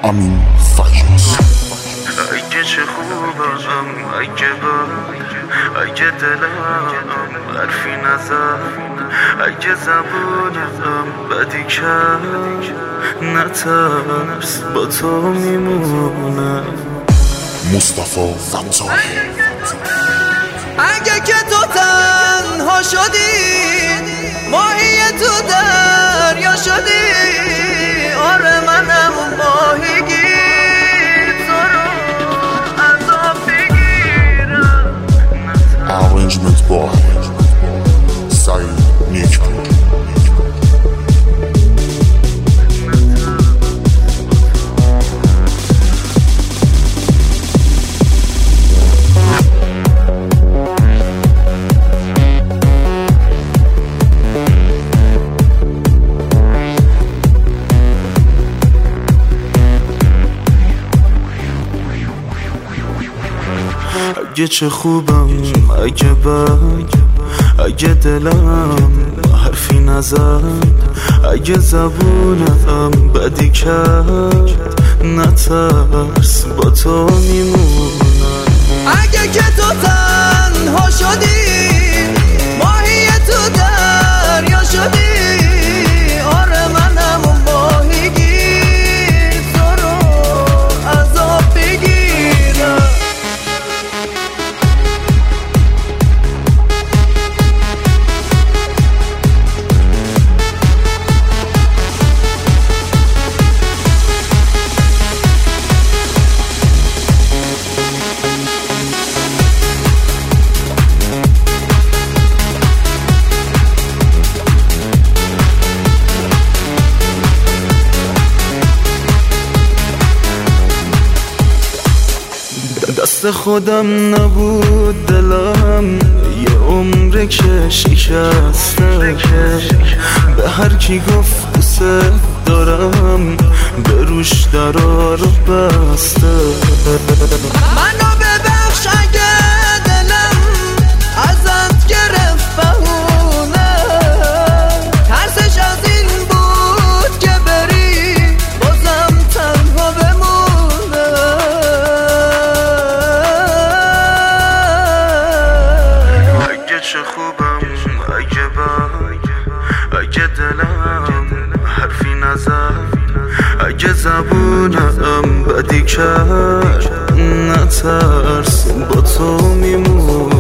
امین فجیز. اگه چه خوبم، اگه بد، اگه دلم حرفی نزد، اگه زبونم بدی کرد، نترس با تو میمونم. مصطفی فتاحی. اگه که تو تنها شدی، ماهی تو دریا شدی، آره منم ماهیگیر، تو رو از آب بگیرم. Arrangement با سعید نیکپور. اگه چه خوبم، اگه بد، اگه دلم حرفی نزد، اگه زبونم بدی کرد، نترس با تو میمونم. اگه که تو تنها شدی، ماهی تو دریا شدی، آره منم ماهیگیر، تو رو از آب بگیرم. دست خودم نبود دلم، یه عمره که شکسته، به هر کی گفت دوست دارم، به روش درا رو بسته. منو ببخش اگه دلم ازت گرفت بهونه، ترسش از این بود که بری بازم تنها بمونه. اگه چه خوبم، اگه بد، اگه دلم حرفی نزد، اگه زبونم بدی کرد، نترس با تو میمونم.